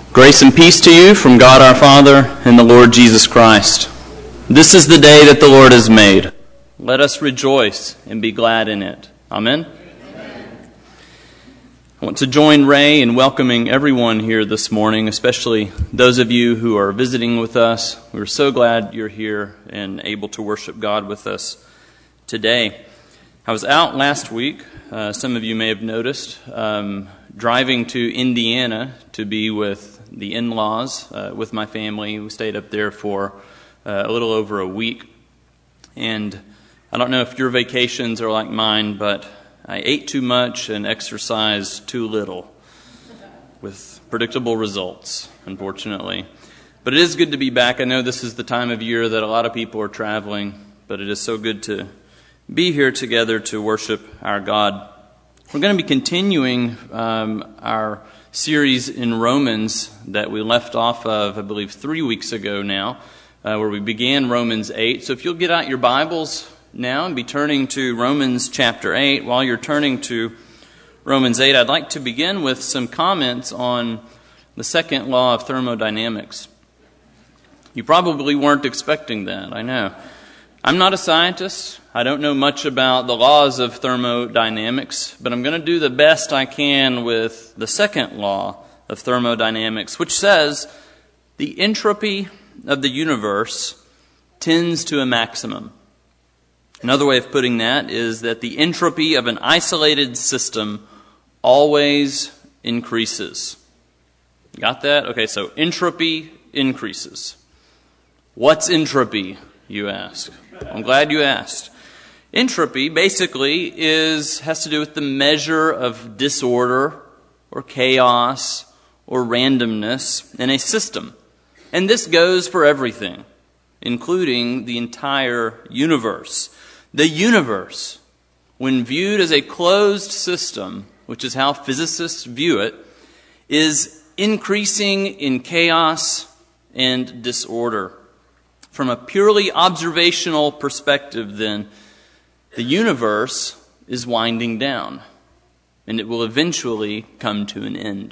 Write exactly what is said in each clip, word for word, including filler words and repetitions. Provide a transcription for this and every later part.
Grace and peace to you from God our Father and the Lord Jesus Christ. This is the day that the Lord has made. Let us rejoice and be glad in it. Amen? Amen. I want to join Ray in welcoming everyone here this morning, especially those of you who are visiting with us. We're so glad you're here and able to worship God with us today. I was out last week, uh, some of you may have noticed, um, driving to Indiana to be with the in-laws, uh, with my family. We stayed up there for uh, a little over a week. And I don't know if your vacations are like mine, but I ate too much and exercised too little, with predictable results, unfortunately. But it is good to be back. I know this is the time of year that a lot of people are traveling, but it is so good to be here together to worship our God. We're going to be continuing um, our series in Romans that we left off of, I believe, three weeks ago now, uh, where we began Romans eight. So if you'll get out your Bibles now and be turning to Romans chapter eight. While you're turning to Romans eight, I'd like to begin with some comments on the second law of thermodynamics. You probably weren't expecting that, I know. I'm not a scientist. I don't know much about the laws of thermodynamics, but I'm going to do the best I can with the second law of thermodynamics, which says the entropy of the universe tends to a maximum. Another way of putting that is that the entropy of an isolated system always increases. Got that? Okay, so entropy increases. What's entropy, you ask? I'm glad you asked. Entropy basically is has to do with the measure of disorder or chaos or randomness in a system. And this goes for everything, including the entire universe. The universe, when viewed as a closed system, which is how physicists view it, is increasing in chaos and disorder. From a purely observational perspective, then, the universe is winding down, and it will eventually come to an end.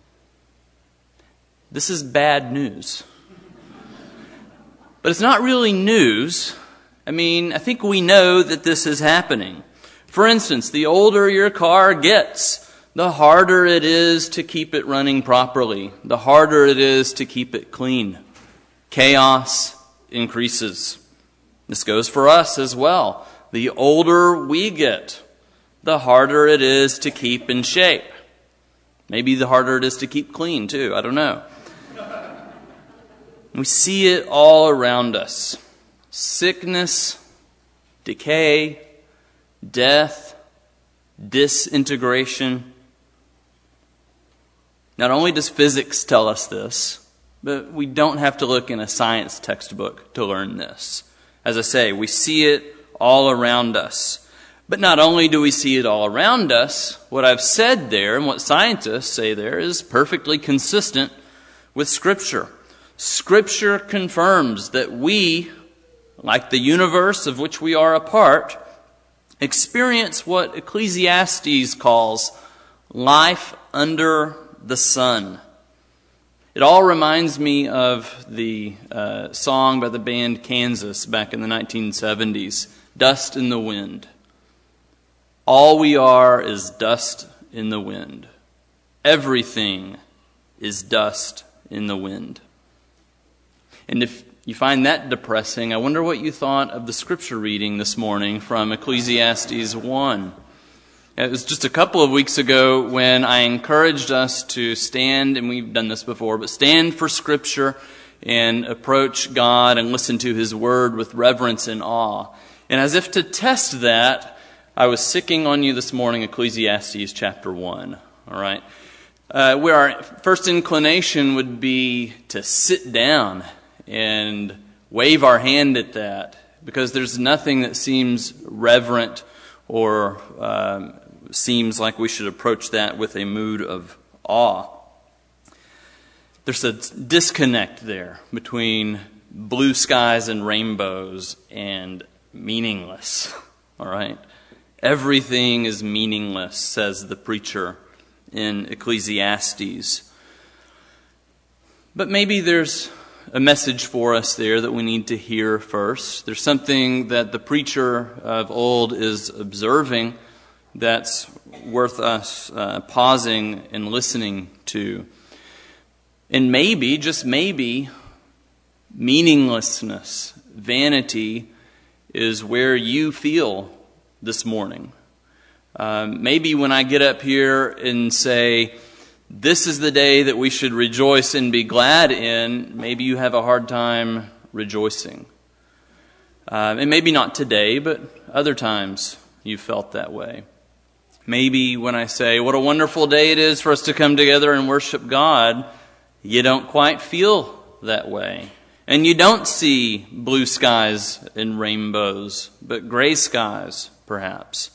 This is bad news. But it's not really news. I mean, I think we know that this is happening. For instance, the older your car gets, the harder it is to keep it running properly, the harder it is to keep it clean. Chaos increases. This goes for us as well. The older we get, the harder it is to keep in shape. Maybe the harder it is to keep clean too. I don't know. We see it all around us. Sickness, decay, death, disintegration. Not only does physics tell us this, but we don't have to look in a science textbook to learn this. As I say, we see it all around us. But not only do we see it all around us, what I've said there and what scientists say there is perfectly consistent with Scripture. Scripture confirms that we, like the universe of which we are a part, experience what Ecclesiastes calls life under the sun. It all reminds me of the uh, song by the band Kansas back in the nineteen seventies, Dust in the Wind. All we are is dust in the wind. Everything is dust in the wind. And if you find that depressing, I wonder what you thought of the scripture reading this morning from Ecclesiastes one. It was just a couple of weeks ago when I encouraged us to stand, and we've done this before, but stand for Scripture and approach God and listen to His Word with reverence and awe. And as if to test that, I was sicking on you this morning Ecclesiastes chapter one. All right, uh, where our first inclination would be to sit down and wave our hand at that, because there's nothing that seems reverent or um, seems like we should approach that with a mood of awe. There's a disconnect there between blue skies and rainbows and meaningless. All right? Everything is meaningless, says the preacher in Ecclesiastes. But maybe there's a message for us there that we need to hear first. There's something that the preacher of old is observing that's worth us uh, pausing and listening to. And maybe, just maybe, meaninglessness, vanity is where you feel this morning. Um, maybe when I get up here and say, this is the day that we should rejoice and be glad in, maybe you have a hard time rejoicing. Um, and maybe not today, but other times you felt that way. Maybe when I say, what a wonderful day it is for us to come together and worship God, you don't quite feel that way. And you don't see blue skies and rainbows, but gray skies, perhaps.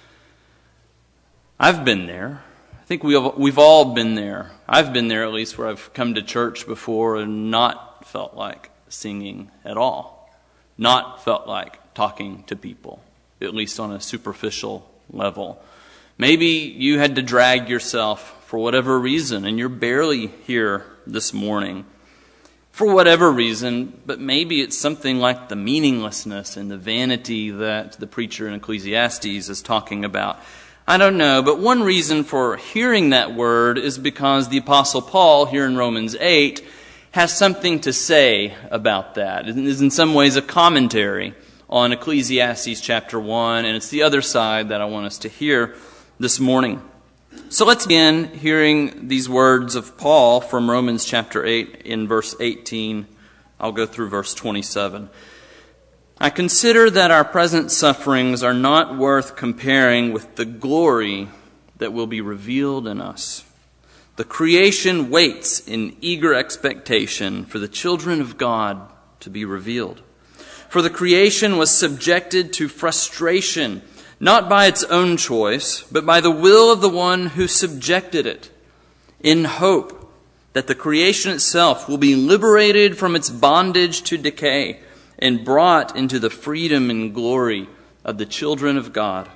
I've been there. I think we've, we've all been there. I've been there at least where I've come to church before and not felt like singing at all. Not felt like talking to people, at least on a superficial level. Maybe you had to drag yourself for whatever reason and you're barely here this morning. For whatever reason, but maybe it's something like the meaninglessness and the vanity that the preacher in Ecclesiastes is talking about. I don't know, but one reason for hearing that word is because the Apostle Paul, here in Romans eight, has something to say about that. It is in some ways a commentary on Ecclesiastes chapter one, and it's the other side that I want us to hear this morning. So let's begin hearing these words of Paul from Romans chapter eight in verse eighteen. I'll go through verse twenty-seven. I consider that our present sufferings are not worth comparing with the glory that will be revealed in us. The creation waits in eager expectation for the children of God to be revealed. For the creation was subjected to frustration, not by its own choice, but by the will of the one who subjected it, in hope that the creation itself will be liberated from its bondage to decay and brought into the freedom and glory of the children of God.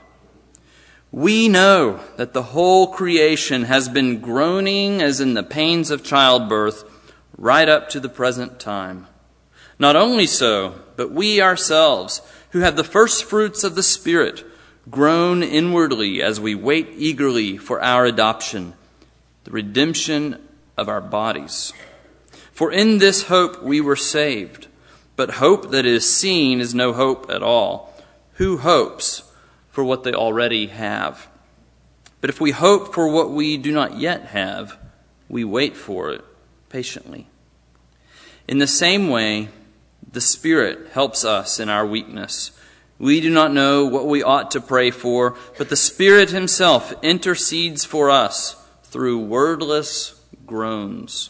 We know that the whole creation has been groaning as in the pains of childbirth right up to the present time. Not only so, but we ourselves, who have the first fruits of the Spirit, groan inwardly as we wait eagerly for our adoption, the redemption of our bodies. For in this hope we were saved. But hope that is seen is no hope at all. Who hopes for what they already have? But if we hope for what we do not yet have, we wait for it patiently. In the same way, the Spirit helps us in our weakness. We do not know what we ought to pray for, but the Spirit Himself intercedes for us through wordless groans.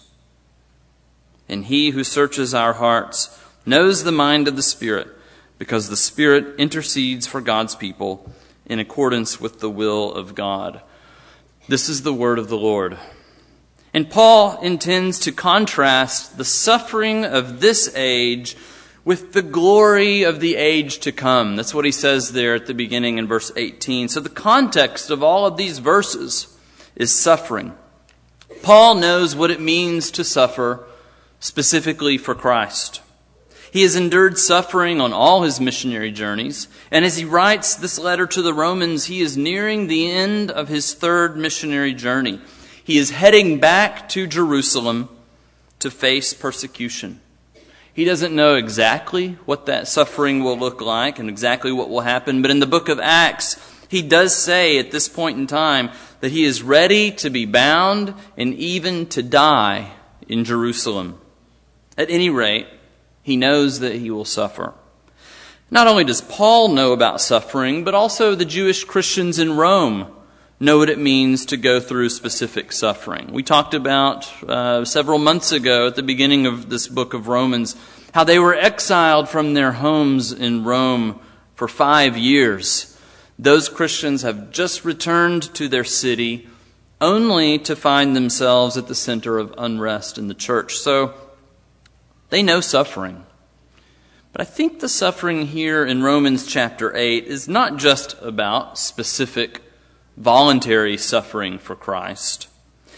And He who searches our hearts knows the mind of the Spirit, because the Spirit intercedes for God's people in accordance with the will of God. This is the word of the Lord. And Paul intends to contrast the suffering of this age with the glory of the age to come. That's what he says there at the beginning in verse eighteen. So the context of all of these verses is suffering. Paul knows what it means to suffer specifically for Christ. He has endured suffering on all his missionary journeys, and as he writes this letter to the Romans, he is nearing the end of his third missionary journey. He is heading back to Jerusalem to face persecution. He doesn't know exactly what that suffering will look like and exactly what will happen, but in the book of Acts, he does say at this point in time that he is ready to be bound and even to die in Jerusalem. At any rate, he knows that he will suffer. Not only does Paul know about suffering, but also the Jewish Christians in Rome know what it means to go through specific suffering. We talked about uh, several months ago at the beginning of this book of Romans how they were exiled from their homes in Rome for five years. Those Christians have just returned to their city only to find themselves at the center of unrest in the church. So they know suffering. But I think the suffering here in Romans chapter eight is not just about specific voluntary suffering for Christ.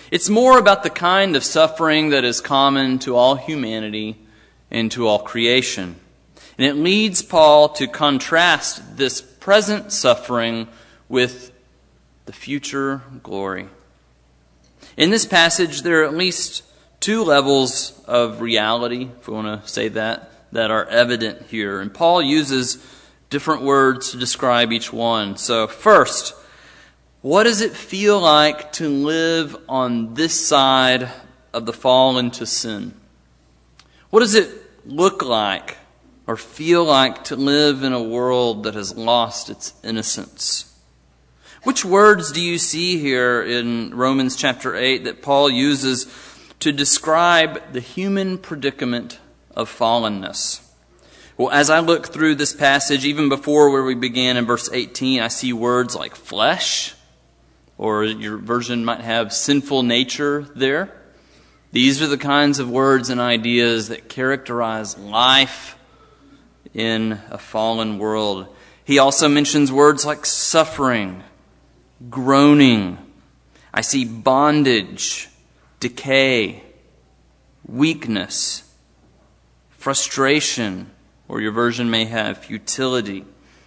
It's more about the kind of suffering that is common to all humanity and to all creation. And it leads Paul to contrast this present suffering with the future glory. In this passage, there are at least two levels of reality, if we want to say that, that are evident here. And Paul uses different words to describe each one. So first, what does it feel like to live on this side of the fall into sin? What does it look like or feel like to live in a world that has lost its innocence? Which words do you see here in Romans chapter eight that Paul uses to describe the human predicament of fallenness? Well, as I look through this passage, even before where we began in verse eighteen, I see words like flesh, or your version might have sinful nature there. These are the kinds of words and ideas that characterize life in a fallen world. He also mentions words like suffering, groaning. I see bondage, decay, weakness, frustration, or your version may have futility.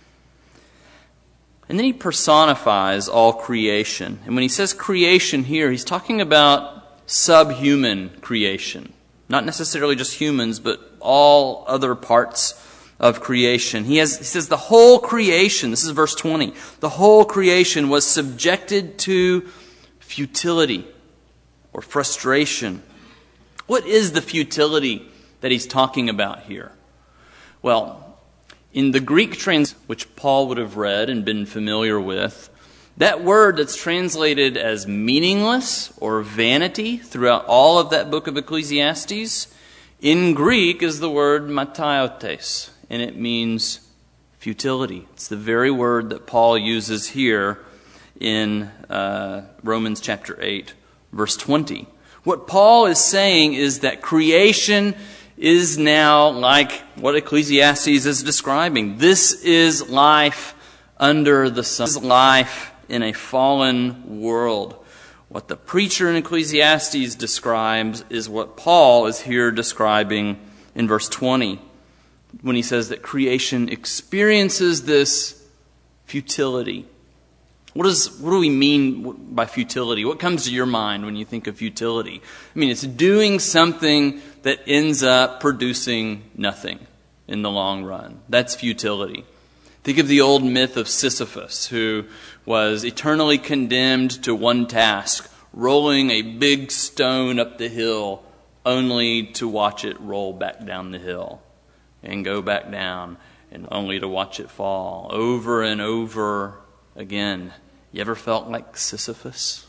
And then he personifies all creation. And when he says creation here, he's talking about subhuman creation. Not necessarily just humans, but all other parts of creation. He has, he says the whole creation, this is verse twenty, the whole creation was subjected to futility or frustration. What is the futility that he's talking about here? Well, in the Greek translation, which Paul would have read and been familiar with, that word that's translated as meaningless or vanity throughout all of that book of Ecclesiastes, in Greek is the word mataiotes, and it means futility. It's the very word that Paul uses here in uh, Romans chapter eight, verse twenty. What Paul is saying is that creation is now like what Ecclesiastes is describing. This is life under the sun. This is life in a fallen world. What the preacher in Ecclesiastes describes is what Paul is here describing in verse twenty, when he says that creation experiences this futility. What does what do we mean by futility? What comes to your mind when you think of futility? I mean, it's doing something that ends up producing nothing in the long run. That's futility. Think of the old myth of Sisyphus, who was eternally condemned to one task, rolling a big stone up the hill, only to watch it roll back down the hill and go back down, and only to watch it fall over and over again. You ever felt like Sisyphus?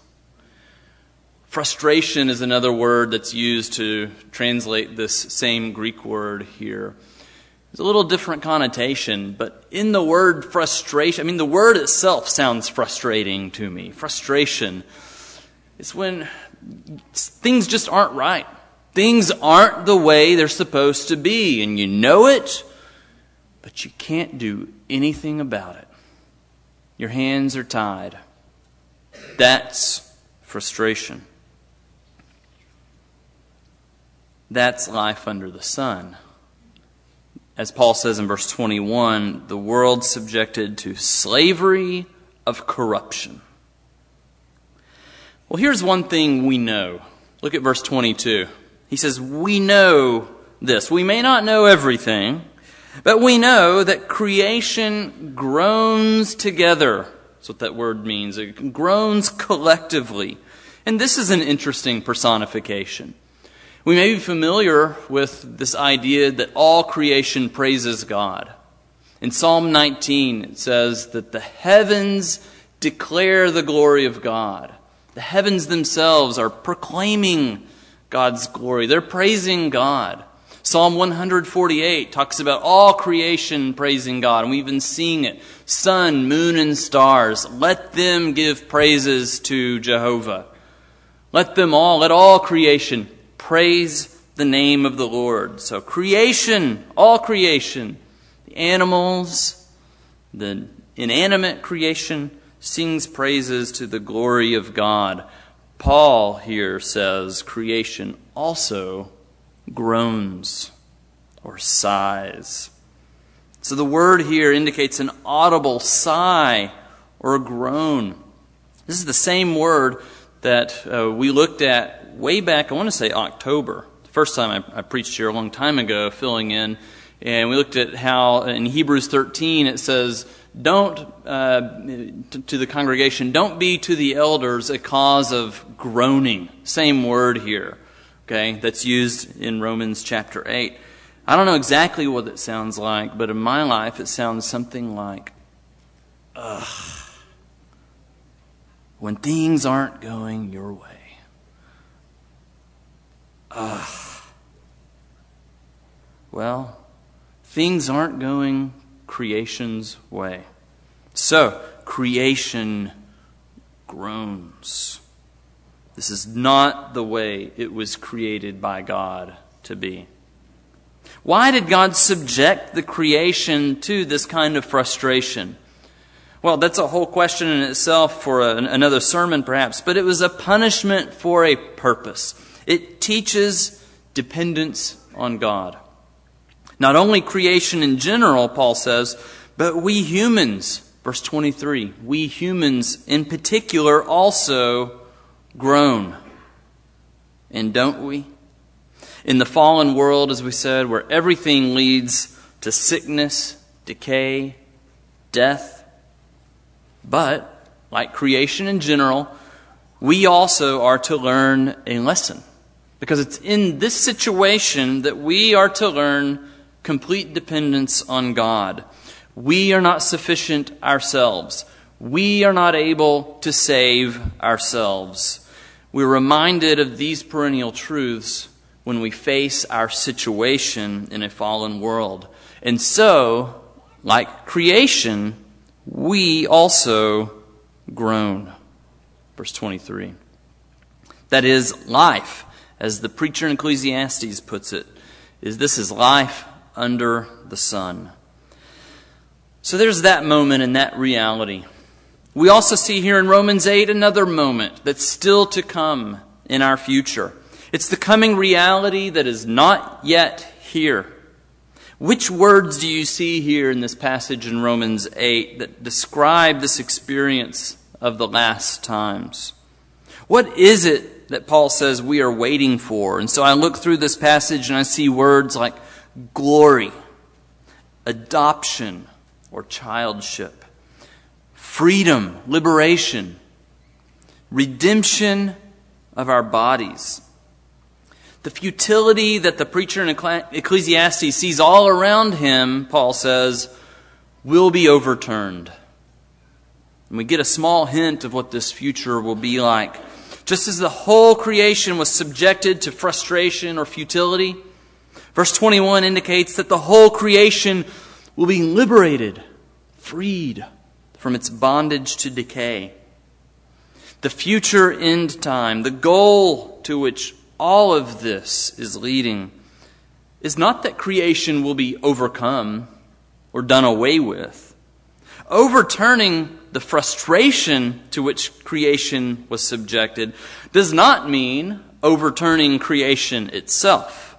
Frustration is another word that's used to translate this same Greek word here. It's a little different connotation, but in the word frustration, I mean, the word itself sounds frustrating to me. Frustration is when things just aren't right. Things aren't the way they're supposed to be, and you know it, but you can't do anything about it. Your hands are tied. That's frustration. That's life under the sun. As Paul says in verse twenty-one, the world subjected to slavery of corruption. Well, here's one thing we know. Look at verse twenty-two. He says, we know this. We may not know everything, but we know that creation groans together. That's what that word means. It groans collectively. And this is an interesting personification. We may be familiar with this idea that all creation praises God. In Psalm nineteen, it says that the heavens declare the glory of God. The heavens themselves are proclaiming God's glory. They're praising God. Psalm one forty-eight talks about all creation praising God, and we've been seeing it. Sun, moon, and stars, let them give praises to Jehovah. Let them all, let all creation praise the name of the Lord. So creation, all creation, the animals, the inanimate creation, sings praises to the glory of God. Paul here says creation also groans or sighs. So the word here indicates an audible sigh or a groan. This is the same word that uh, we looked at way back, I want to say October. The first time I, I preached here a long time ago, filling in. And we looked at how in Hebrews thirteen it says, don't, uh, to, to the congregation, don't be to the elders a cause of groaning. Same word here, okay, that's used in Romans chapter eight. I don't know exactly what it sounds like, but in my life it sounds something like, ugh, when things aren't going your way. Ugh. Well, things aren't going creation's way. So, creation groans. This is not the way it was created by God to be. Why did God subject the creation to this kind of frustration? Well, that's a whole question in itself for a, another sermon perhaps, but it was a punishment for a purpose. It teaches dependence on God. Not only creation in general, Paul says, but we humans, verse twenty-three, we humans in particular also groan. And don't we? In the fallen world, as we said, where everything leads to sickness, decay, death. But, like creation in general, we also are to learn a lesson. Because it's in this situation that we are to learn complete dependence on God. We are not sufficient ourselves. We are not able to save ourselves. We're reminded of these perennial truths when we face our situation in a fallen world. And so, like creation, we also groan. Verse twenty-three. That is, life, as the preacher in Ecclesiastes puts it, is this is life under the sun. So there's that moment and that reality. We also see here in Romans eight another moment that's still to come in our future. It's the coming reality that is not yet here. Which words do you see here in this passage in Romans eight that describe this experience of the last times? What is it that Paul says we are waiting for? And so I look through this passage and I see words like glory, adoption or childship, freedom, liberation, redemption of our bodies. The futility that the preacher in Ecclesiastes sees all around him, Paul says, will be overturned. And we get a small hint of what this future will be like. Just as the whole creation was subjected to frustration or futility, verse twenty-one indicates that the whole creation will be liberated, freed from its bondage to decay. The future end time, the goal to which all of this is leading, is not that creation will be overcome or done away with. Overturning the frustration to which creation was subjected does not mean overturning creation itself.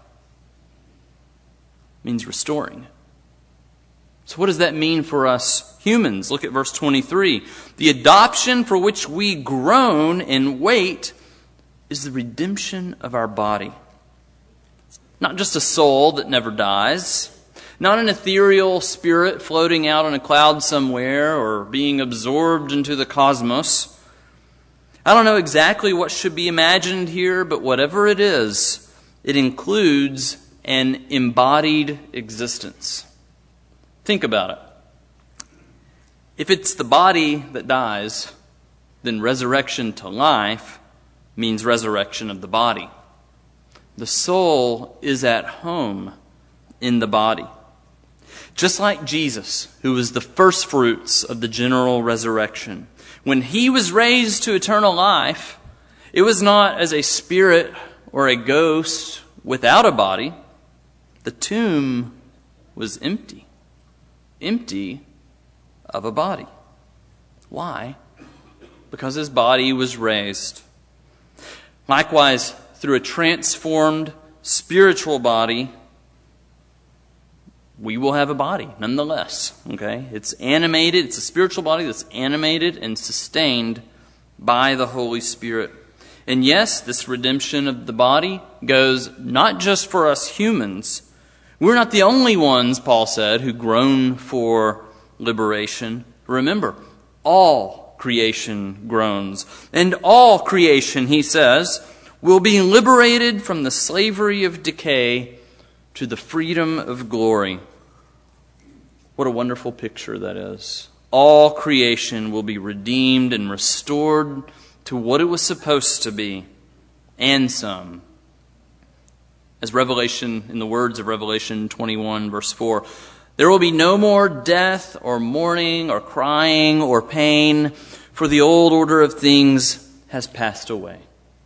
It means restoring it. So what does that mean for us humans? Look at verse twenty-three. The adoption for which we groan and wait is the redemption of our body. Not just a soul that never dies. Not an ethereal spirit floating out on a cloud somewhere or being absorbed into the cosmos. I don't know exactly what should be imagined here, but whatever it is, it includes an embodied existence. Think about it. If it's the body that dies, then resurrection to life means resurrection of the body. The soul is at home in the body. Just like Jesus, who was the first fruits of the general resurrection. When he was raised to eternal life, it was not as a spirit or a ghost without a body. The tomb was empty. Empty of a body. Why? Because his body was raised. Likewise, through a transformed spiritual body, we will have a body nonetheless. Okay? It's animated, it's a spiritual body that's animated and sustained by the Holy Spirit. And yes, this redemption of the body goes not just for us humans. We're not the only ones, Paul said, who groan for liberation. Remember, all creation groans. And all creation, he says, will be liberated from the slavery of decay to the freedom of glory. What a wonderful picture that is. All creation will be redeemed and restored to what it was supposed to be, and some. As Revelation, in the words of Revelation twenty-one, verse four, there will be no more death or mourning or crying or pain, for the old order of things has passed away.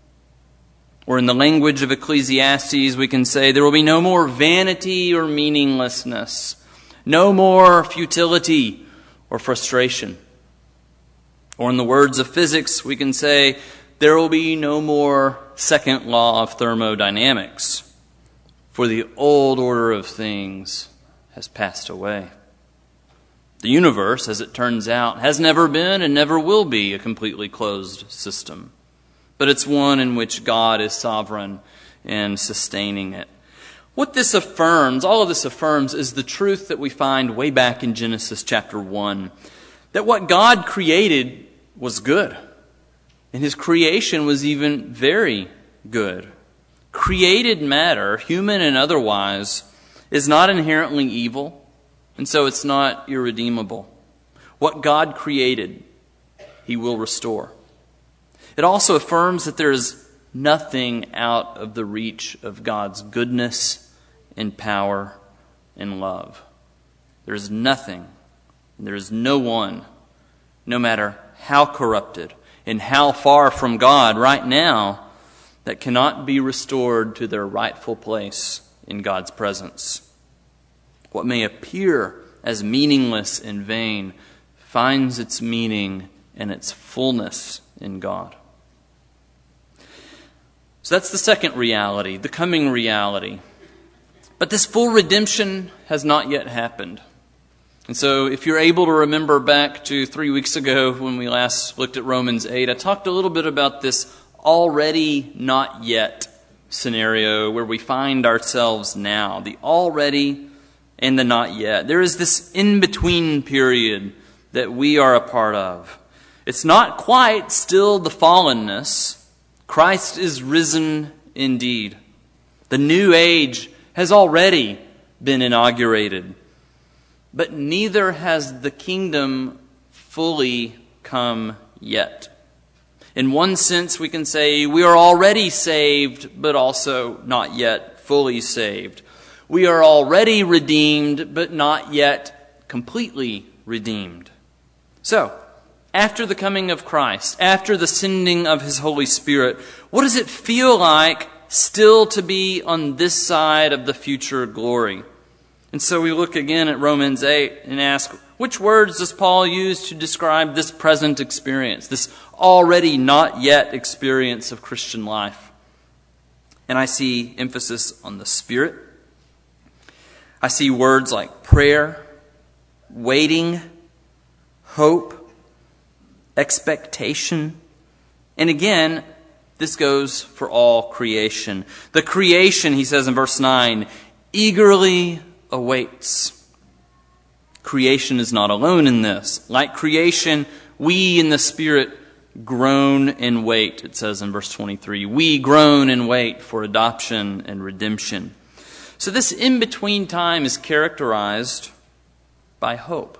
Or in the language of Ecclesiastes, we can say there will be no more vanity or meaninglessness, no more futility or frustration. Or in the words of physics, we can say there will be no more second law of thermodynamics, for the old order of things has passed away. The universe, as it turns out, has never been and never will be a completely closed system, but it's one in which God is sovereign and sustaining it. What this affirms, all of this affirms, is the truth that we find way back in Genesis chapter one, that what God created was good, and His creation was even very good. Created matter, human and otherwise, is not inherently evil, and so it's not irredeemable. What God created, He will restore. It also affirms that there is nothing out of the reach of God's goodness and power and love. There is nothing, and there is no one, no matter how corrupted and how far from God right now, that cannot be restored to their rightful place in God's presence. What may appear as meaningless and vain finds its meaning and its fullness in God. So that's the second reality, the coming reality. But this full redemption has not yet happened. And so if you're able to remember back to three weeks ago when we last looked at Romans eight, I talked a little bit about this already not yet scenario where we find ourselves now, the already and the not yet. There is this in-between period that we are a part of. It's not quite still the fallenness. Christ is risen indeed. The new age has already been inaugurated. But neither has the kingdom fully come yet. In one sense, we can say we are already saved, but also not yet fully saved. We are already redeemed, but not yet completely redeemed. So, after the coming of Christ, after the sending of His Holy Spirit, what does it feel like still to be on this side of the future glory? And so we look again at Romans eight and ask, which words does Paul use to describe this present experience, this already not yet experience of Christian life? And I see emphasis on the Spirit. I see words like prayer, waiting, hope, expectation. And again, this goes for all creation. The creation, he says in verse nine, eagerly awaits. Creation is not alone in this. Like creation, we in the Spirit groan and wait, it says in verse twenty-three. We groan and wait for adoption and redemption. So this in-between time is characterized by hope.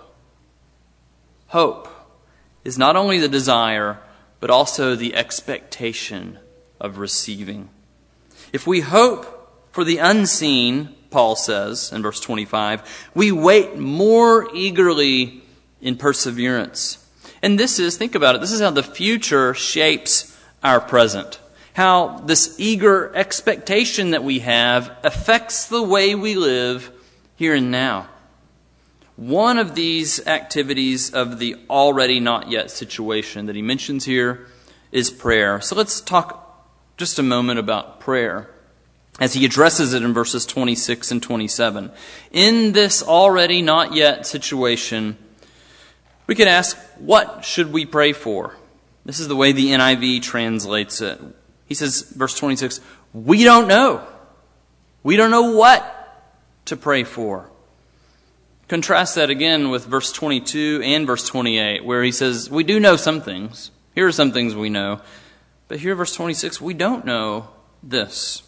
Hope is not only the desire, but also the expectation of receiving. If we hope for the unseen, Paul says in verse twenty-five, we wait more eagerly in perseverance. And this is, think about it, this is how the future shapes our present. How this eager expectation that we have affects the way we live here and now. One of these activities of the already not yet situation that he mentions here is prayer. So let's talk just a moment about prayer, as he addresses it in verses twenty-six and twenty-seven. In this already not yet situation, we could ask, what should we pray for? This is the way the N I V translates it. He says, verse twenty-six, we don't know. We don't know what to pray for. Contrast that again with verse twenty-two and verse twenty-eight, where he says, we do know some things. Here are some things we know. But here, verse twenty-six, we don't know this.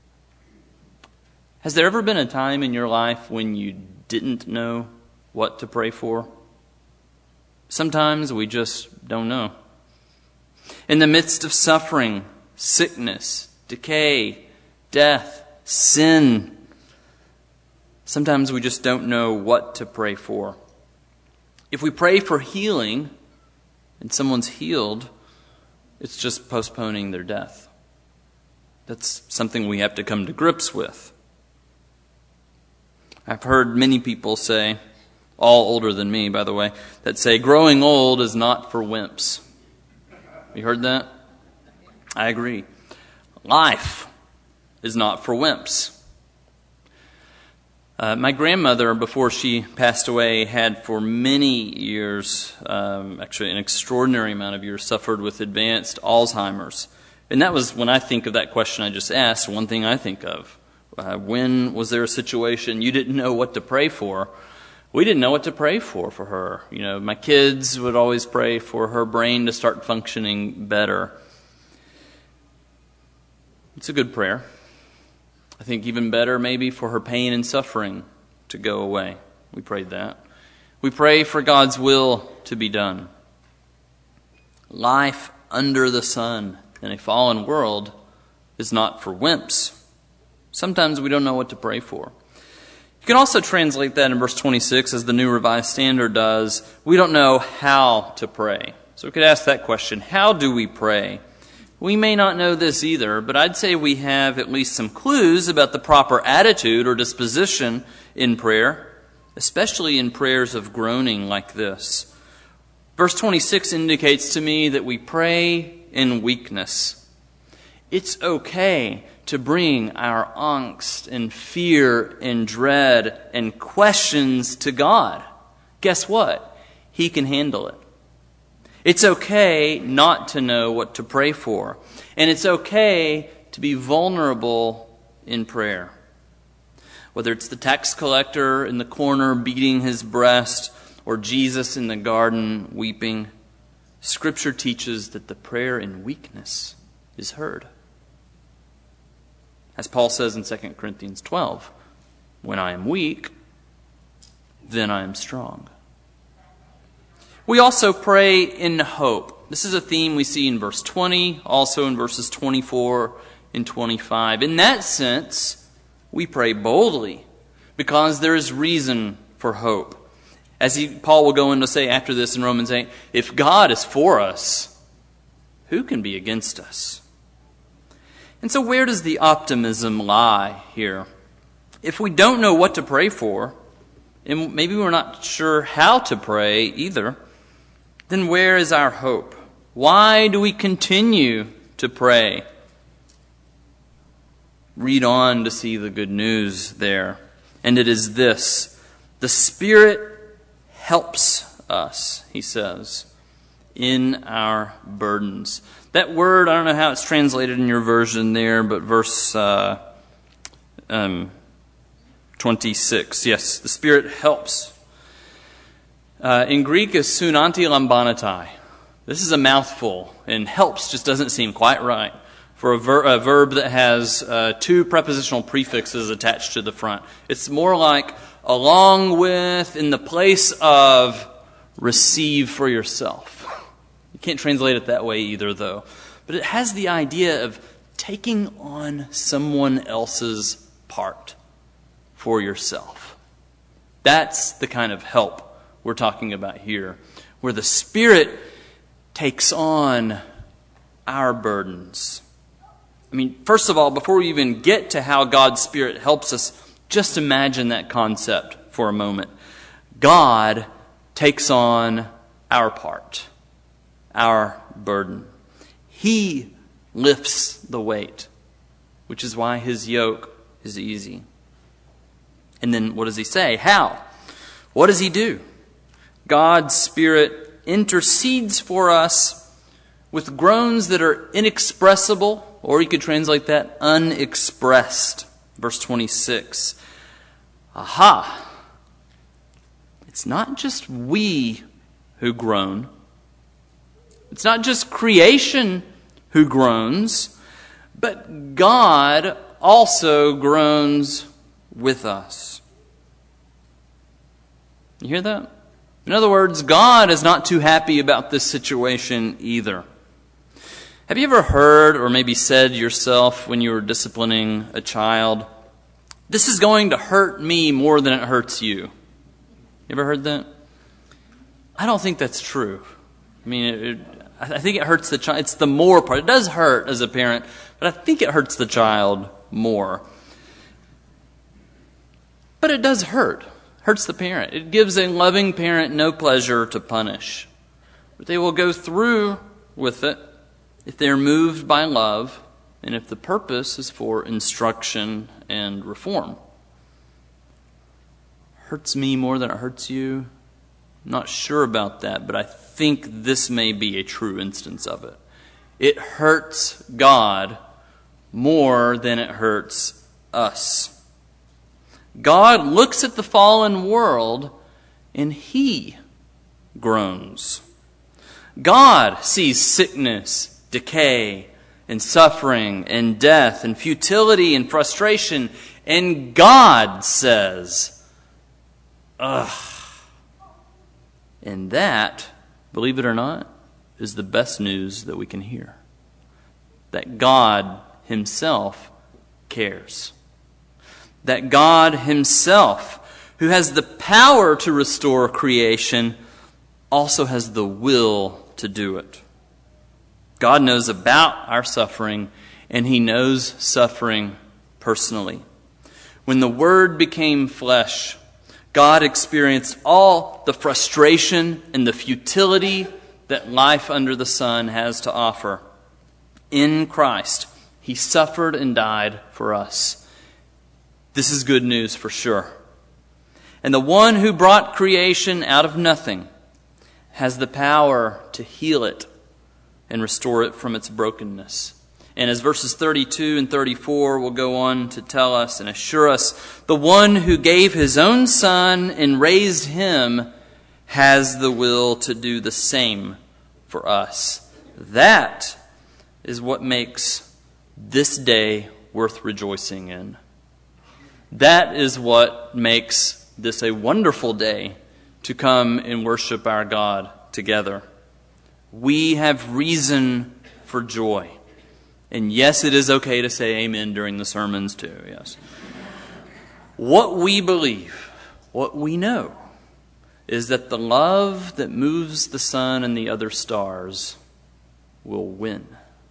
Has there ever been a time in your life when you didn't know what to pray for? Sometimes we just don't know. In the midst of suffering, sickness, decay, death, sin, sometimes we just don't know what to pray for. If we pray for healing and someone's healed, it's just postponing their death. That's something we have to come to grips with. I've heard many people say, all older than me, by the way, that say growing old is not for wimps. You heard that? I agree. Life is not for wimps. Uh, my grandmother, before she passed away, had for many years, um, actually an extraordinary amount of years, suffered with advanced Alzheimer's. And that was, when I think of that question I just asked, one thing I think of. Uh, when was there a situation you didn't know what to pray for? We didn't know what to pray for for her. You know, my kids would always pray for her brain to start functioning better. It's a good prayer. I think even better maybe for her pain and suffering to go away. We prayed that. We pray for God's will to be done. Life under the sun in a fallen world is not for wimps. Sometimes we don't know what to pray for. You can also translate that in verse twenty-six as the New Revised Standard does. We don't know how to pray. So we could ask that question. How do we pray? We may not know this either, but I'd say we have at least some clues about the proper attitude or disposition in prayer, especially in prayers of groaning like this. Verse twenty-six indicates to me that we pray in weakness. It's okay to bring our angst and fear and dread and questions to God. Guess what? He can handle it. It's okay not to know what to pray for. And it's okay to be vulnerable in prayer. Whether it's the tax collector in the corner beating his breast or Jesus in the garden weeping, Scripture teaches that the prayer in weakness is heard. As Paul says in Second Corinthians twelve, when I am weak, then I am strong. We also pray in hope. This is a theme we see in verse twenty, also in verses twenty-four and twenty-five. In that sense, we pray boldly because there is reason for hope. As he, Paul will go on to say after this in Romans eight, if God is for us, who can be against us? And so where does the optimism lie here? If we don't know what to pray for, and maybe we're not sure how to pray either, then where is our hope? Why do we continue to pray? Read on to see the good news there. And it is this: the Spirit helps us, he says, in our burdens. That word, I don't know how it's translated in your version there, but verse uh, um, twenty-six, yes, the Spirit helps. Uh, in Greek is sunanti lambanatai. This is a mouthful, and helps just doesn't seem quite right for a, ver- a verb that has uh, two prepositional prefixes attached to the front. It's more like along with, in the place of, receive for yourself. You can't translate it that way either, though. But it has the idea of taking on someone else's part for yourself. That's the kind of help we're talking about here, where the Spirit takes on our burdens. I mean, first of all, before we even get to how God's Spirit helps us, just imagine that concept for a moment. God takes on our part, our burden. He lifts the weight, which is why his yoke is easy. And then what does he say? How? What does he do? God's Spirit intercedes for us with groans that are inexpressible, or you could translate that unexpressed. Verse twenty-six. Aha! It's not just we who groan. It's not just creation who groans, but God also groans with us. You hear that? In other words, God is not too happy about this situation either. Have you ever heard or maybe said yourself when you were disciplining a child, "This is going to hurt me more than it hurts you"? You ever heard that? I don't think that's true. I mean, it, it, I think it hurts the child. It's the more part. It does hurt as a parent, but I think it hurts the child more. But it does hurt. Hurts the parent. It gives a loving parent no pleasure to punish. But they will go through with it if they are moved by love and if the purpose is for instruction and reform. Hurts me more than it hurts you? I'm not sure about that, but I think this may be a true instance of it. It hurts God more than it hurts us. God looks at the fallen world and He groans. God sees sickness, decay, and suffering, and death, and futility, and frustration, and God says, ugh. And that, believe it or not, is the best news that we can hear. That God Himself cares. That God Himself, who has the power to restore creation, also has the will to do it. God knows about our suffering, and He knows suffering personally. When the Word became flesh, God experienced all the frustration and the futility that life under the sun has to offer. In Christ, He suffered and died for us. This is good news for sure. And the one who brought creation out of nothing has the power to heal it and restore it from its brokenness. And as verses thirty-two and thirty-four will go on to tell us and assure us, the one who gave His own Son and raised Him has the will to do the same for us. That is what makes this day worth rejoicing in. That is what makes this a wonderful day to come and worship our God together. We have reason for joy. And yes, it is okay to say amen during the sermons too, yes. What we believe, what we know, is that the love that moves the sun and the other stars will win.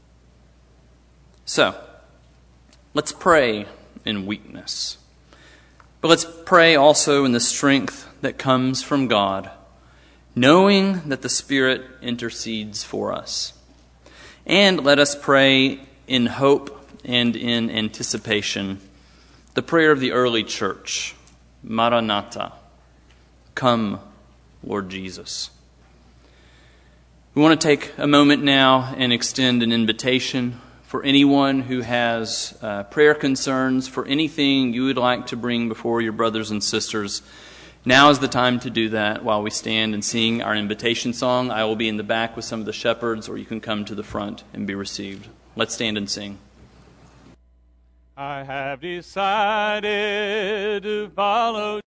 So, let's pray in weakness. But let's pray also in the strength that comes from God, knowing that the Spirit intercedes for us. And let us pray in hope and in anticipation, the prayer of the early church, Maranatha, come, Lord Jesus. We want to take a moment now and extend an invitation for anyone who has uh, prayer concerns, for anything you would like to bring before your brothers and sisters. Now is the time to do that while we stand and sing our invitation song. I will be in the back with some of the shepherds, or you can come to the front and be received. Let's stand and sing. I have decided to follow